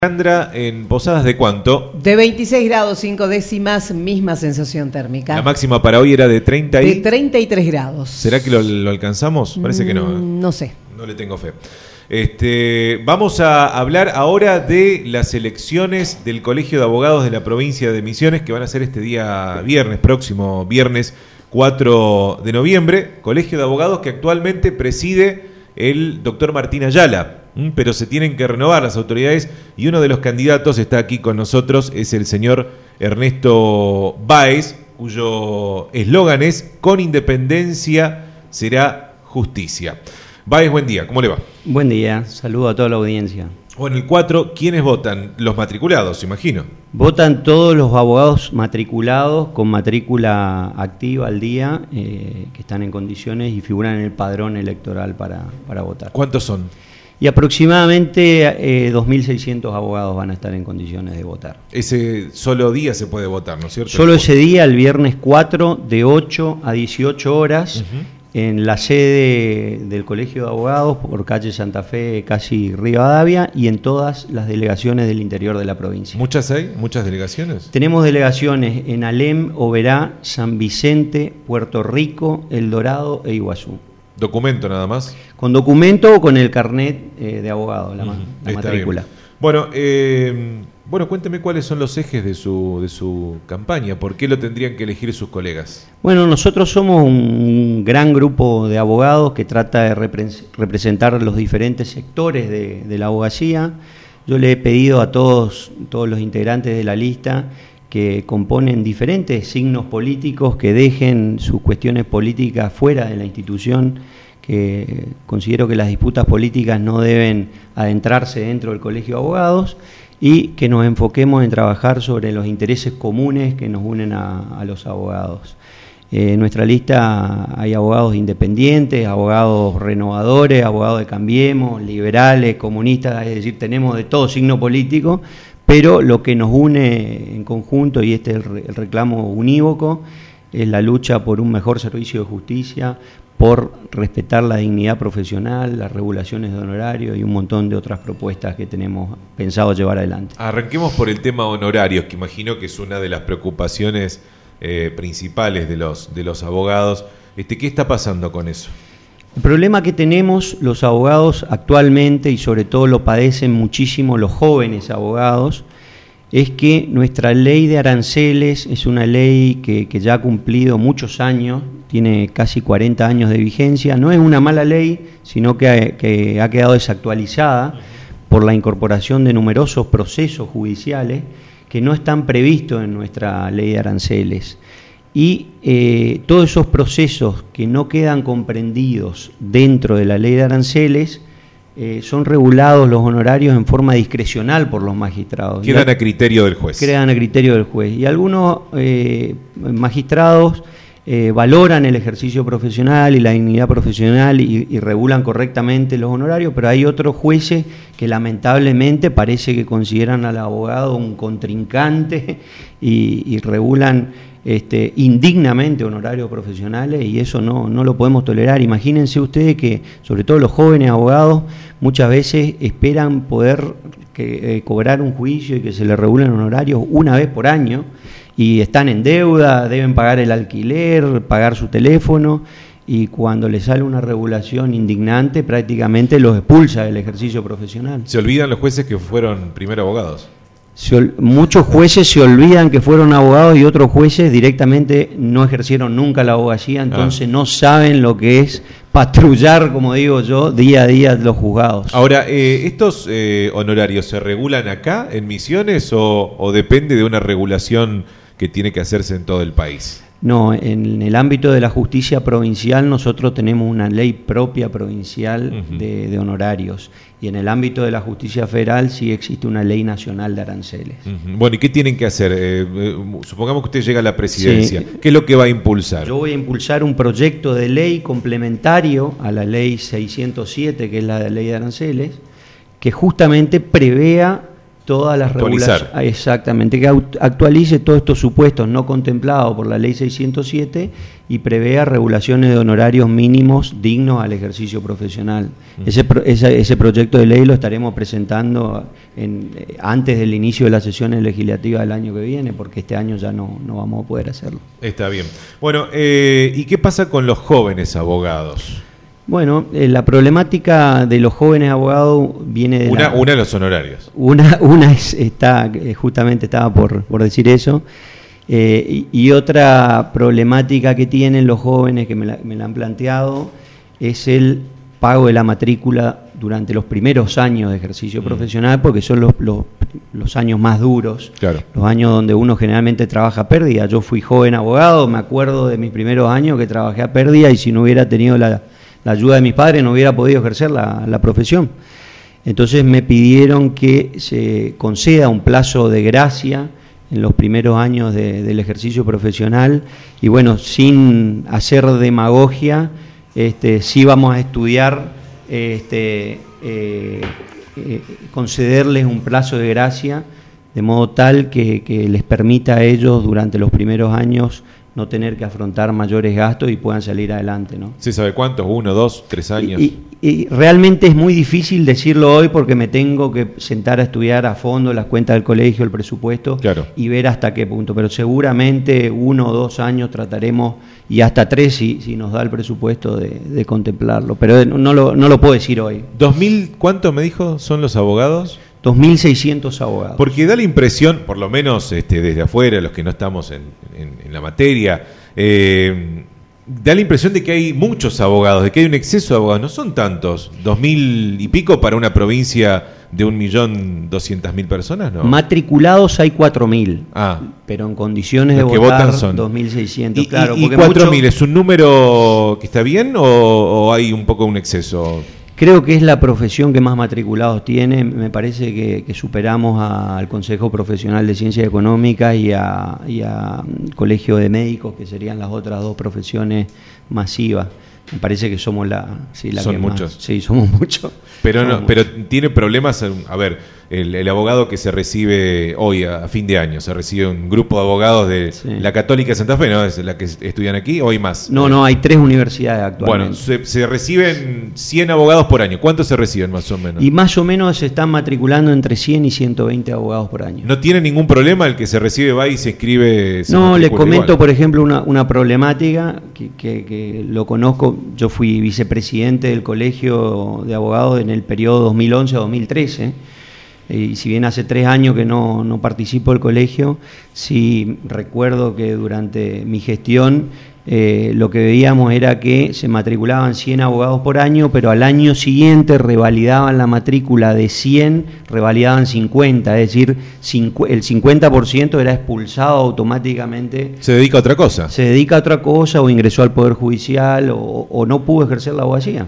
Sandra, en Posadas, ¿de cuánto? De 26 grados 5 décimas, misma sensación térmica. La máxima para hoy era de 30 y... De 33 grados. ¿Será que lo alcanzamos? Parece que no. No sé. No le tengo fe. Vamos a hablar ahora de las elecciones del Colegio de Abogados de la provincia de Misiones, que van a ser este día viernes, próximo viernes 4 de noviembre. Colegio de Abogados que actualmente preside el doctor Martín Ayala. Pero se tienen que renovar las autoridades y uno de los candidatos está aquí con nosotros, es el señor Ernesto Báez, cuyo eslogan es: con independencia será justicia. Báez, buen día, ¿cómo le va? Buen día, saludo a toda la audiencia. Bueno, el 4, ¿quiénes votan? Los matriculados, imagino. Votan todos los abogados matriculados con matrícula activa al día, que están en condiciones y figuran en el padrón electoral para votar. ¿Cuántos son? Y aproximadamente 2.600 abogados van a estar en condiciones de votar. Ese solo día se puede votar, ¿no es cierto? Solo ese día, el viernes 4, de 8 a 18 horas, en la sede del Colegio de Abogados, por calle Santa Fe, casi Rivadavia, y en todas las delegaciones del interior de la provincia. ¿Muchas hay? ¿Muchas delegaciones? Tenemos delegaciones en Alem, Oberá, San Vicente, Puerto Rico, El Dorado e Iguazú. ¿Documento nada más? Con documento o con el carnet de abogado, la matrícula. Bien. Bueno, cuénteme cuáles son los ejes de su campaña. ¿Por qué lo tendrían que elegir sus colegas? Bueno, nosotros somos un gran grupo de abogados que trata de representar los diferentes sectores de la abogacía. Yo le he pedido a todos los integrantes de la lista que componen diferentes signos políticos que dejen sus cuestiones políticas fuera de la institución, que considero que las disputas políticas no deben adentrarse dentro del Colegio de Abogados y que nos enfoquemos en trabajar sobre los intereses comunes que nos unen a los abogados. En nuestra lista hay abogados independientes, abogados renovadores, abogados de Cambiemos, liberales, comunistas, es decir, tenemos de todo signo político, pero lo que nos une en conjunto, y este es el reclamo unívoco, es la lucha por un mejor servicio de justicia, por respetar la dignidad profesional, las regulaciones de honorarios y un montón de otras propuestas que tenemos pensado llevar adelante. Arranquemos por el tema honorarios, que imagino que es una de las preocupaciones principales de los abogados. ¿Qué está pasando con eso? El problema que tenemos los abogados actualmente, y sobre todo lo padecen muchísimo los jóvenes abogados, es que nuestra ley de aranceles es una ley que ya ha cumplido muchos años, tiene casi 40 años de vigencia. No es una mala ley, sino que ha quedado desactualizada por la incorporación de numerosos procesos judiciales que no están previstos en nuestra ley de aranceles. Y todos esos procesos que no quedan comprendidos dentro de la ley de aranceles, son regulados los honorarios en forma discrecional por los magistrados. Quedan a criterio del juez. Quedan a criterio del juez. Y algunos magistrados valoran el ejercicio profesional y la dignidad profesional y regulan correctamente los honorarios, pero hay otros jueces que lamentablemente parece que consideran al abogado un contrincante y regulan indignamente honorarios profesionales, y eso no lo podemos tolerar. Imagínense ustedes que sobre todo los jóvenes abogados muchas veces esperan poder cobrar un juicio y que se les regulen honorarios una vez por año, y están en deuda, deben pagar el alquiler, pagar su teléfono, y cuando les sale una regulación indignante prácticamente los expulsa del ejercicio profesional. Se olvidan los jueces que fueron primero abogados. Muchos jueces se olvidan que fueron abogados y otros jueces directamente no ejercieron nunca la abogacía, entonces no saben lo que es patrullar, como digo yo, día a día los juzgados. Ahora, ¿estos honorarios se regulan acá en Misiones o depende de una regulación que tiene que hacerse en todo el país? No, en el ámbito de la justicia provincial nosotros tenemos una ley propia provincial de honorarios, y en el ámbito de la justicia federal sí existe una ley nacional de aranceles. Bueno, ¿y qué tienen que hacer? Supongamos que usted llega a la presidencia. Sí. ¿Qué es lo que va a impulsar? Yo voy a impulsar un proyecto de ley complementario a la ley 607, que es la de ley de aranceles, que justamente prevea todas las regulaciones, Actualizar. exactamente, que actualice todos estos supuestos no contemplados por la ley 607 y prevea regulaciones de honorarios mínimos dignos al ejercicio profesional. Ese proyecto de ley lo estaremos presentando antes del inicio de las sesiones legislativas del año que viene, porque este año ya no vamos a poder hacerlo. Está bien. Bueno, ¿y qué pasa con los jóvenes abogados? Bueno, la problemática de los jóvenes abogados viene de una de los honorarios. Justamente estaba por decir eso. Y otra problemática que tienen los jóvenes que me la han planteado es el pago de la matrícula durante los primeros años de ejercicio profesional, porque son los años más duros, claro, los años donde uno generalmente trabaja a pérdida. Yo fui joven abogado, me acuerdo de mis primeros años que trabajé a pérdida y si no hubiera tenido la ayuda de mis padres no hubiera podido ejercer la profesión. Entonces me pidieron que se conceda un plazo de gracia en los primeros años del ejercicio profesional y bueno, sin hacer demagogia, sí vamos a estudiar concederles un plazo de gracia de modo tal que les permita a ellos durante los primeros años no tener que afrontar mayores gastos y puedan salir adelante, ¿no? ¿Sí sabe cuántos? ¿1, 2, 3 años? Y realmente es muy difícil decirlo hoy porque me tengo que sentar a estudiar a fondo las cuentas del colegio, el presupuesto, claro, y ver hasta qué punto. Pero seguramente 1 o 2 años trataremos, y hasta 3 si nos da el presupuesto de contemplarlo. Pero no lo puedo decir hoy. ¿2000 cuánto me dijo son los abogados? 2.600 abogados. Porque da la impresión, por lo menos desde afuera, los que no estamos en la materia, da la impresión de que hay muchos abogados, de que hay un exceso de abogados. No son tantos, 2.000 y pico para una provincia de 1.200.000 personas, ¿no? Matriculados hay 4.000, pero en condiciones de votar son 2.600. Claro, ¿Y 4.000 es un número que está bien o hay un poco un exceso? Creo que es la profesión que más matriculados tiene. Me parece que superamos al Consejo Profesional de Ciencias Económicas y a Colegio de Médicos, que serían las otras dos profesiones masivas. Me parece que somos son muchos. Sí, somos muchos. Pero tiene problemas. A ver, el abogado que se recibe hoy a fin de año, se recibe un grupo de abogados de la Católica de Santa Fe, ¿no? Es la que estudian aquí, o hay más. No, hay 3 universidades actualmente. Bueno, se reciben 100 abogados por año. ¿Cuántos se reciben más o menos? Y más o menos se están matriculando entre 100 y 120 abogados por año. ¿No tiene ningún problema el que se recibe, va y se inscribe? No, le comento igual. Por ejemplo una problemática que lo conozco. Yo fui vicepresidente del Colegio de Abogados en el periodo 2011 a 2013. Y si bien hace 3 años que no participo del colegio, sí recuerdo que durante mi gestión lo que veíamos era que se matriculaban 100 abogados por año, pero al año siguiente revalidaban la matrícula de 100, revalidaban 50, es decir, el 50% era expulsado automáticamente. ¿Se dedica a otra cosa? Se dedica a otra cosa o ingresó al Poder Judicial o no pudo ejercer la abogacía.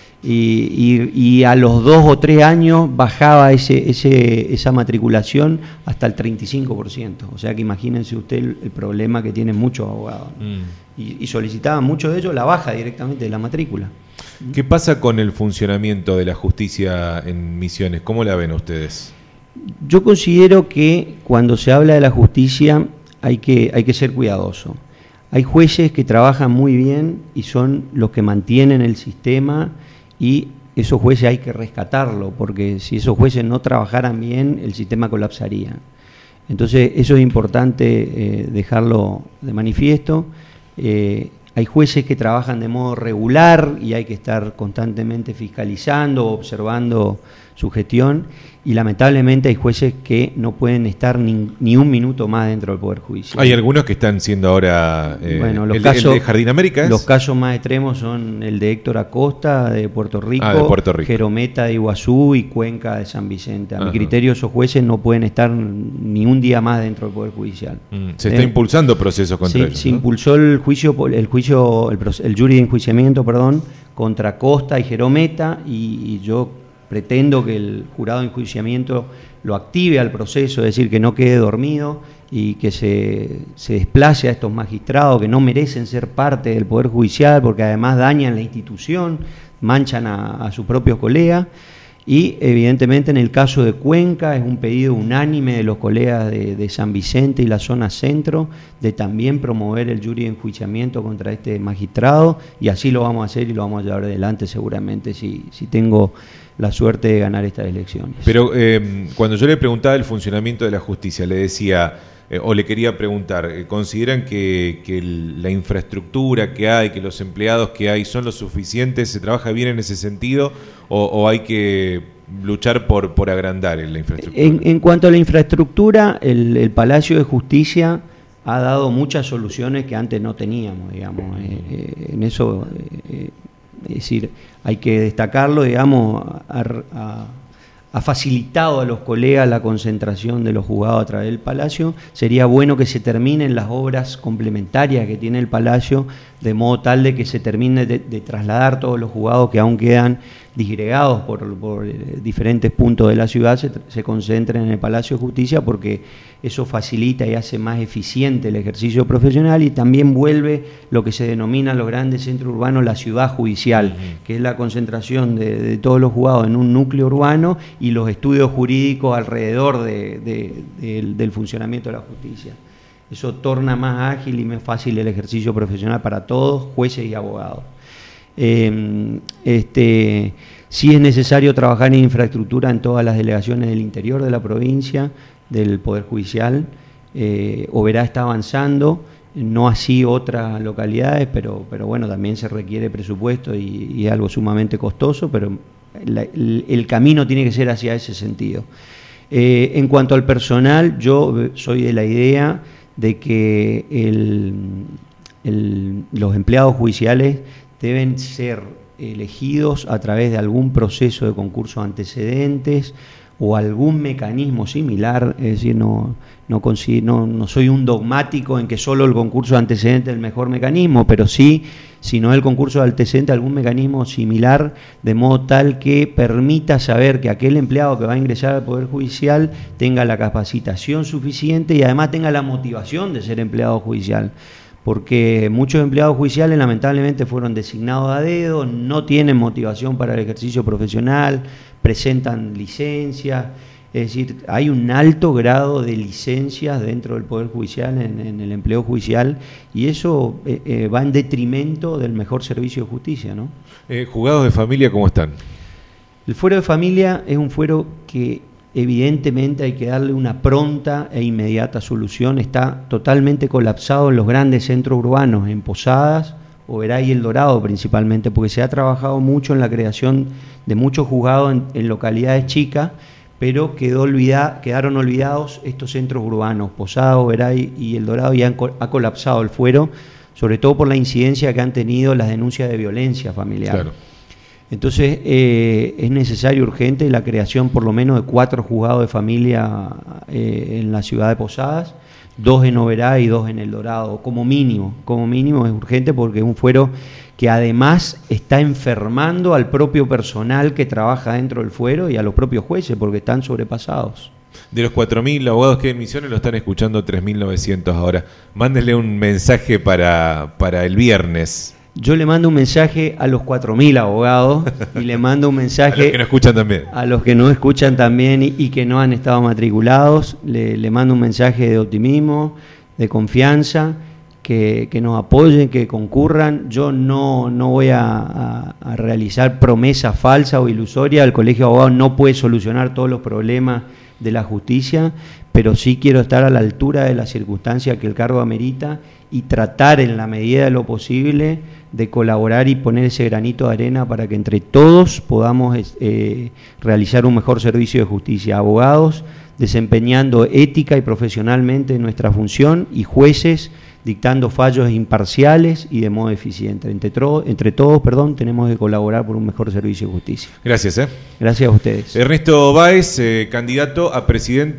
Y a los 2 o 3 años bajaba esa matriculación hasta el 35%. O sea que imagínense usted el problema que tienen muchos abogados. Y solicitaban muchos de ellos la baja directamente de la matrícula. ¿Qué pasa con el funcionamiento de la justicia en Misiones? ¿Cómo la ven ustedes? Yo considero que cuando se habla de la justicia hay que ser cuidadoso. Hay jueces que trabajan muy bien y son los que mantienen el sistema, y esos jueces hay que rescatarlo, porque si esos jueces no trabajaran bien, el sistema colapsaría. Entonces eso es importante dejarlo de manifiesto. Hay jueces que trabajan de modo regular y hay que estar constantemente fiscalizando, observando su gestión, y lamentablemente hay jueces que no pueden estar ni un minuto más dentro del Poder Judicial. Hay algunos que están siendo ahora bueno, el de Jardín América. Los casos más extremos son el de Héctor Acosta de Puerto Rico, Jerometa de Iguazú y Cuenca de San Vicente. A mi criterio esos jueces no pueden estar ni un día más dentro del Poder Judicial. Se está impulsando procesos contra ellos. Se impulsó el jury de enjuiciamiento, contra Acosta y Jerometa, y yo pretendo que el jurado de enjuiciamiento lo active al proceso, es decir, que no quede dormido y que se desplace a estos magistrados que no merecen ser parte del Poder Judicial porque además dañan la institución, manchan a sus propios colegas, Y evidentemente en el caso de Cuenca es un pedido unánime de los colegas de San Vicente y la zona centro de también promover el jury de enjuiciamiento contra este magistrado, y así lo vamos a hacer y lo vamos a llevar adelante seguramente si tengo la suerte de ganar estas elecciones. Pero cuando yo le preguntaba el funcionamiento de la justicia, le decía, o le quería preguntar, ¿consideran que la infraestructura que hay, que los empleados que hay son lo suficientes, se trabaja bien en ese sentido, o hay que luchar por agrandar la infraestructura? En cuanto a la infraestructura, el Palacio de Justicia ha dado muchas soluciones que antes no teníamos, digamos, en eso, es decir, hay que destacarlo, digamos, ha facilitado a los colegas la concentración de los juzgados a través del Palacio. Sería bueno que se terminen las obras complementarias que tiene el Palacio, de modo tal de que se termine de trasladar todos los juzgados que aún quedan disgregados por diferentes puntos de la ciudad, se concentren en el Palacio de Justicia, porque eso facilita y hace más eficiente el ejercicio profesional, y también vuelve lo que se denomina los grandes centros urbanos la ciudad judicial, que es la concentración de todos los juzgados en un núcleo urbano y los estudios jurídicos alrededor del funcionamiento de la justicia. Eso torna más ágil y más fácil el ejercicio profesional para todos, jueces y abogados. Sí es necesario trabajar en infraestructura en todas las delegaciones del interior de la provincia, del Poder Judicial. Oberá está avanzando, no así otras localidades, pero bueno, también se requiere presupuesto y es algo sumamente costoso, pero el camino tiene que ser hacia ese sentido. En cuanto al personal, yo soy de la idea de que los empleados judiciales deben ser elegidos a través de algún proceso de concurso antecedentes o algún mecanismo similar. Es decir, no soy un dogmático en que solo el concurso antecedente es el mejor mecanismo, pero sí, si no el concurso antecedente, algún mecanismo similar, de modo tal que permita saber que aquel empleado que va a ingresar al Poder Judicial tenga la capacitación suficiente y además tenga la motivación de ser empleado judicial. Porque muchos empleados judiciales lamentablemente fueron designados a dedo, no tienen motivación para el ejercicio profesional, presentan licencias, es decir, hay un alto grado de licencias dentro del Poder Judicial, en el empleo judicial, y eso va en detrimento del mejor servicio de justicia, ¿no? ¿Juzgados de familia cómo están? El fuero de familia es un fuero que evidentemente hay que darle una pronta e inmediata solución. Está totalmente colapsado en los grandes centros urbanos, en Posadas, Oberá y El Dorado principalmente, porque se ha trabajado mucho en la creación de muchos juzgados en localidades chicas, pero quedaron olvidados estos centros urbanos, Posadas, Oberá y El Dorado, y ha colapsado el fuero, sobre todo por la incidencia que han tenido las denuncias de violencia familiar. Claro. Entonces es necesario urgente la creación por lo menos de 4 juzgados de familia en la ciudad de Posadas, 2 en Oberá y 2 en El Dorado, como mínimo es urgente, porque es un fuero que además está enfermando al propio personal que trabaja dentro del fuero y a los propios jueces, porque están sobrepasados. De los 4.000 abogados que hay en Misiones, lo están escuchando 3.900 ahora. Mándenle un mensaje para el viernes. Yo le mando un mensaje a los 4.000 abogados y le mando un mensaje a los que no escuchan también. A los que no escuchan también y que no han estado matriculados. Le mando un mensaje de optimismo, de confianza, que nos apoyen, que concurran. Yo no voy a realizar promesas falsas o ilusorias. El Colegio de Abogados no puede solucionar todos los problemas de la justicia, pero sí quiero estar a la altura de las circunstancias que el cargo amerita y tratar en la medida de lo posible de colaborar y poner ese granito de arena para que entre todos podamos realizar un mejor servicio de justicia. Abogados desempeñando ética y profesionalmente nuestra función, y jueces dictando fallos imparciales y de modo eficiente. Entre todos, tenemos que colaborar por un mejor servicio de justicia. Gracias. Gracias a ustedes. Ernesto Báez, candidato a presidente